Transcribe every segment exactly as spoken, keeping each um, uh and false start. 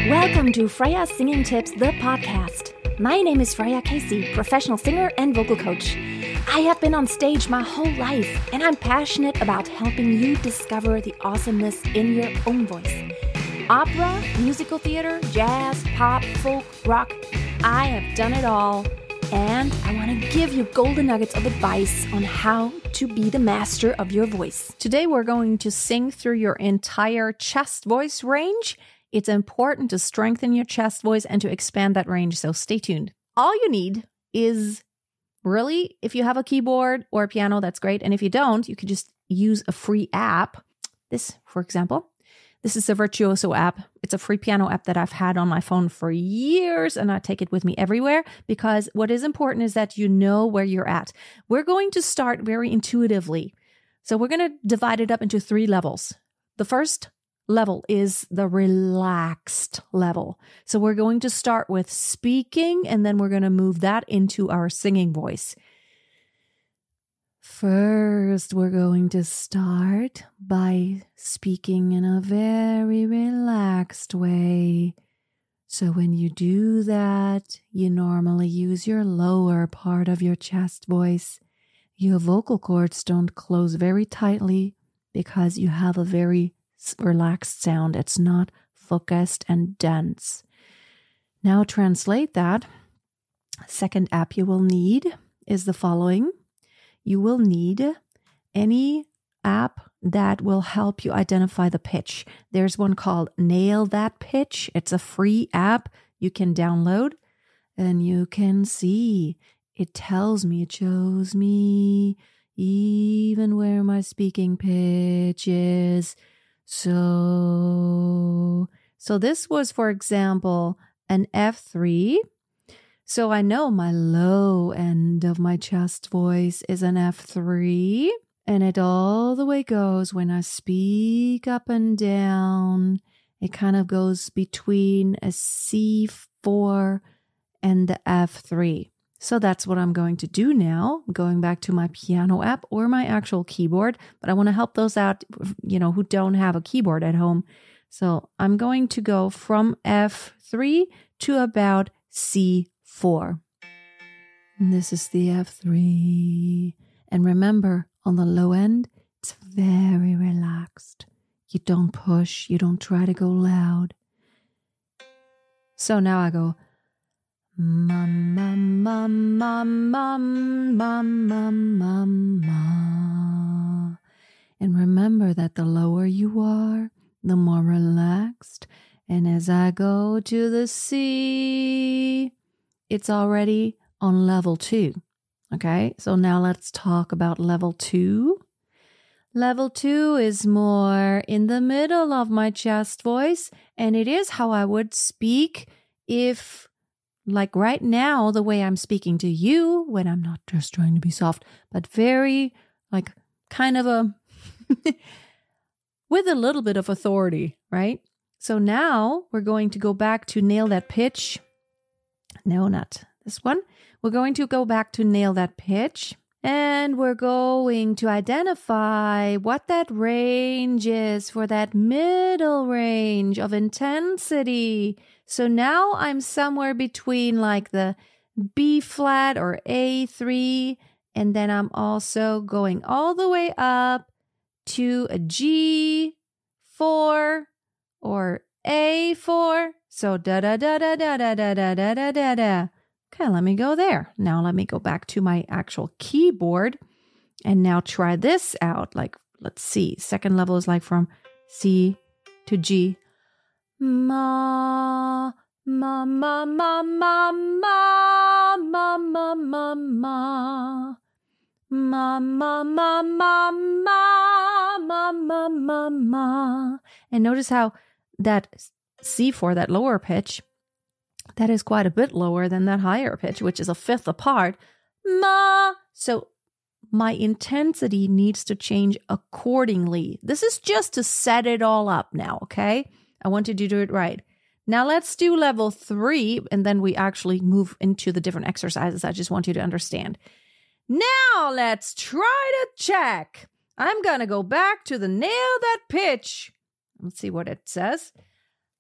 Welcome to Freya Singing Tips, the podcast. My name is Freya Casey, professional singer and vocal coach. I have been on stage my whole life, and I'm passionate about helping you discover the awesomeness in your own voice. Opera, musical theater, jazz, pop, folk, rock. I have done it all, and I want to give you golden nuggets of advice on how to be the master of your voice. Today we're going to sing through your entire chest voice range. It's important to strengthen your chest voice and to expand that range, so stay tuned. All you need is really, if you have a keyboard or a piano, that's great. And if you don't, you could just use a free app. This, for example, this is the Virtuoso app. It's a free piano app that I've had on my phone for years, and I take it with me everywhere because what is important is that you know where you're at. We're going to start very intuitively. So we're going to divide it up into three levels. The first level is the relaxed level. So we're going to start with speaking, and then we're going to move that into our singing voice. First, we're going to start by speaking in a very relaxed way. So when you do that, you normally use your lower part of your chest voice. Your vocal cords don't close very tightly because you have a very relaxed sound. It's not focused and dense. Now translate that. Second app you will need is the following. You will need any app that will help you identify the pitch. There's one called Nail That Pitch. It's a free app you can download and you can see. It tells me, it shows me even where my speaking pitch is. So, so this was, for example, an F three. So I know my low end of my chest voice is an F three, and it all the way goes when I speak up and down. It kind of goes between a C four and the F three. So that's what I'm going to do now, going back to my piano app or my actual keyboard. But I want to help those out, you know, who don't have a keyboard at home. So I'm going to go from F three to about C four. And this is the F three. And remember, on the low end, it's very relaxed. You don't push. You don't try to go loud. So now I go, Mum, mum, mum, mum, mum, mum, mum, mum, mum. And remember that the lower you are, the more relaxed. And as I go to the C, it's already on level two. Okay, so now let's talk about level two. Level two is more in the middle of my chest voice, and it is how I would speak if, like right now, the way I'm speaking to you, when I'm not just trying to be soft, but very, like, kind of a, with a little bit of authority, right? So now we're going to go back to Nail That Pitch. No, not this one. We're going to go back to Nail That Pitch, and we're going to identify what that range is for that middle range of intensity. So now I'm somewhere between like the B flat or A three, and then I'm also going all the way up to a G four or A four. So da da da da da da da da da da da da. Okay, let me go there. Now let me go back to my actual keyboard and now try this out. Like, let's see. Second level is like from C to G. Ma, ma, ma, ma, ma, ma, ma, ma, ma, ma. Ma, ma, ma, ma, ma, ma, ma, ma, ma. And notice how that C four, that lower pitch, that is quite a bit lower than that higher pitch, which is a fifth apart. Ma. So my intensity needs to change accordingly. This is just to set it all up now, okay? I want you to do it right. Now let's do level three, and then we actually move into the different exercises. I just want you to understand. Now let's try to check. I'm going to go back to the Nail That Pitch. Let's see what it says.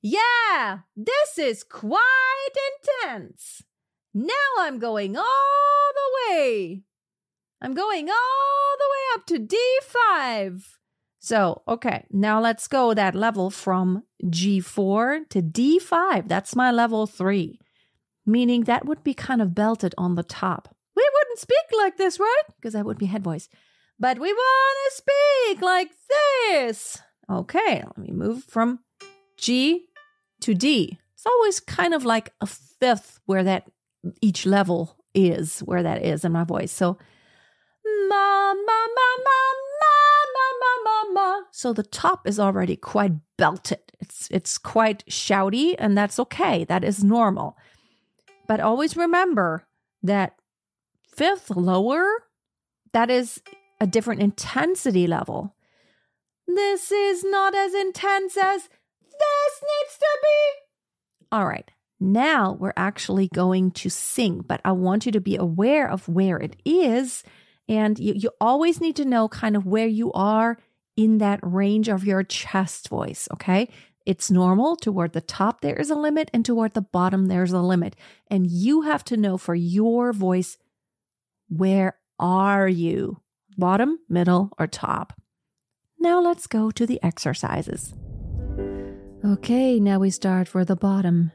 Yeah, this is quite intense. Now I'm going all the way. I'm going all the way up to D five. So, okay, now let's go that level from G four to D five. That's my level three, meaning that would be kind of belted on the top. We wouldn't speak like this, right? Because that would be head voice. But we want to speak like this. Okay, let me move from G to D. It's always kind of like a fifth where that each level is, where that is in my voice. So, ma, ma, ma, ma, ma, ma, ma, ma, ma. So the top is already quite belted. It's it's quite shouty, and that's okay. That is normal. But always remember that fifth lower, that is a different intensity level. This is not as intense as this needs to be. All right. Now we're actually going to sing, but I want you to be aware of where it is. And you, you always need to know kind of where you are in that range of your chest voice, okay? It's normal. Toward the top, there is a limit, and toward the bottom, there's a limit. And you have to know for your voice, where are you? Bottom, middle, or top? Now let's go to the exercises. Okay, now we start for the bottom.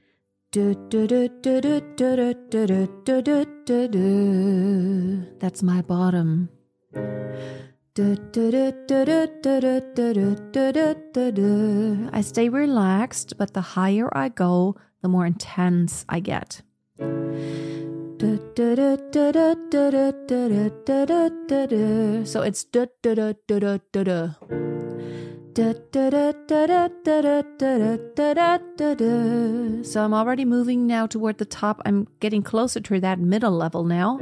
That's my bottom. I stay relaxed, but the higher I go, the more intense I get. So it's da da da da da da da. So I'm already moving now toward the top. I'm getting closer to that middle level now.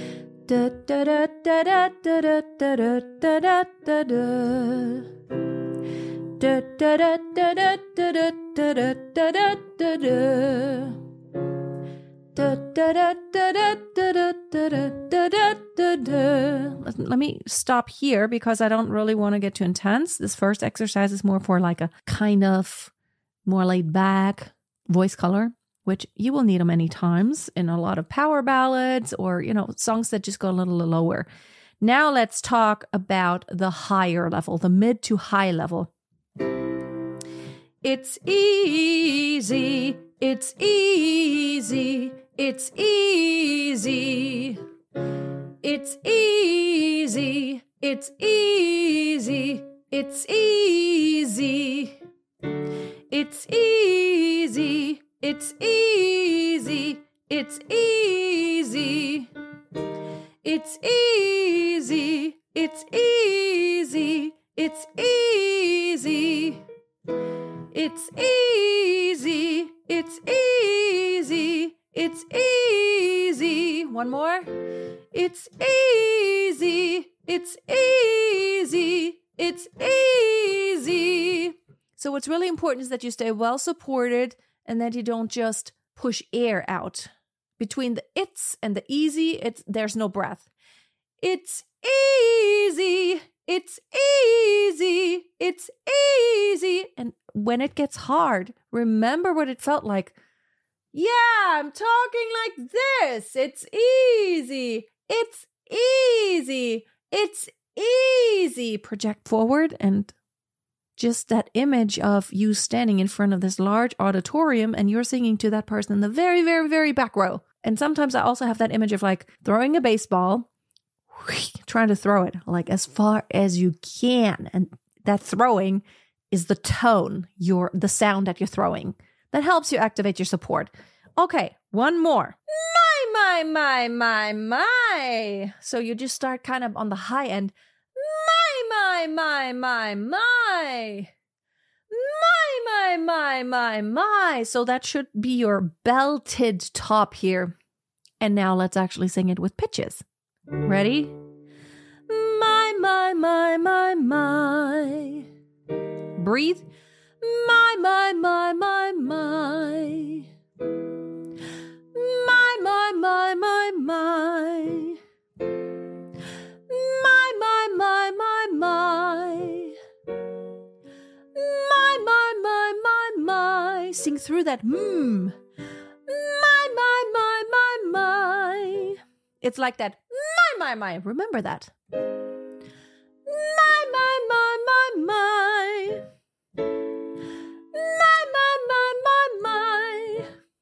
Let me stop here because I don't really want to get too intense. This first exercise is more for like a kind of more laid back voice color, which you will need them many times in a lot of power ballads or, you know, songs that just go a little lower. Now let's talk about the higher level, the mid to high level. It's easy, it's easy. It's easy. It's easy. It's easy. It's easy. It's easy. It's easy. It's easy. It's easy. It's easy. It's easy. It's easy. It's easy. It's easy. One more. It's easy. It's easy. It's easy. So what's really important is that you stay well supported and that you don't just push air out. Between the it's and the easy, it's there's no breath. It's easy. It's easy. It's easy. And when it gets hard, remember what it felt like. Yeah, I'm talking like this. It's easy. It's easy. It's easy. Project forward and just that image of you standing in front of this large auditorium and you're singing to that person in the very, very, very back row. And sometimes I also have that image of like throwing a baseball, trying to throw it like as far as you can. And that throwing is the tone, your the sound that you're throwing. That helps you activate your support. Okay, one more. My, my, my, my, my. So you just start kind of on the high end. My, my, my, my, my. My, my, my, my, my. So that should be your belted top here. And now let's actually sing it with pitches. Ready? My, my, my, my, my. Breathe. My, my, my, my, my. My, my, my, my, my. My, my, my, my, my. My, my, my, my, my. sing through that hmm. My, my, my, my, my. It's like that. My, my, my. Remember that. My, my, my, my, my. My, my, my, my, my.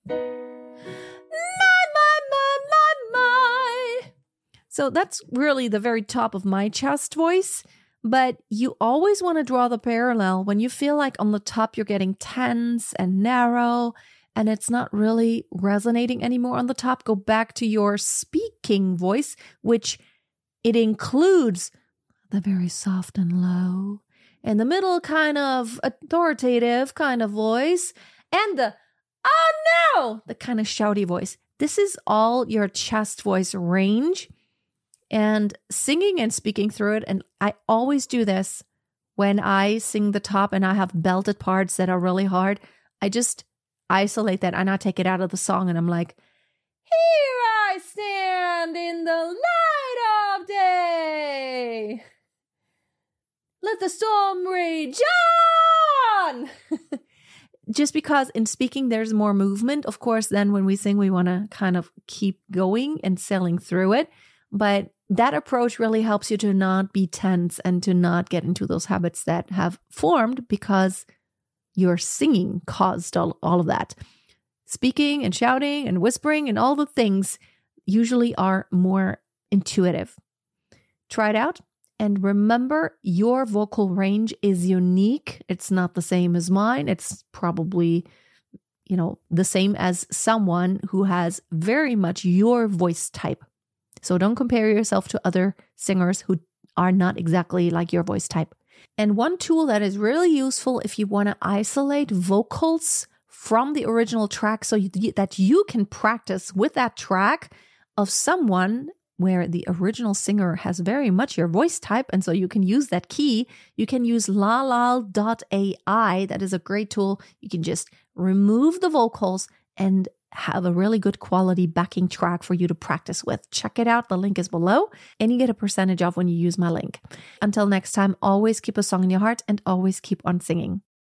My, my, my, my, my. So that's really the very top of my chest voice. But you always want to draw the parallel when you feel like on the top you're getting tense and narrow and it's not really resonating anymore on the top. Go back to your speaking voice, which it includes the very soft and low, and the middle kind of authoritative kind of voice, and the oh no, the kind of shouty voice. This is all your chest voice range. And singing and speaking through it, and I always do this when I sing the top and I have belted parts that are really hard. I just isolate that and I take it out of the song and I'm like, here I stand in the light of day. Let the storm rage on. Just because in speaking there's more movement. Of course, then when we sing, we want to kind of keep going and sailing through it. But that approach really helps you to not be tense and to not get into those habits that have formed because your singing caused all, all of that. Speaking and shouting and whispering and all the things usually are more intuitive. Try it out and remember your vocal range is unique. It's not the same as mine. It's probably, you know, the same as someone who has very much your voice type. So don't compare yourself to other singers who are not exactly like your voice type. And one tool that is really useful if you want to isolate vocals from the original track so you, that you can practice with that track of someone where the original singer has very much your voice type. And so you can use that key. You can use lalal dot A I. That is a great tool. You can just remove the vocals and have a really good quality backing track for you to practice with. Check it out. The link is below and you get a percentage off when you use my link. Until next time, always keep a song in your heart and always keep on singing.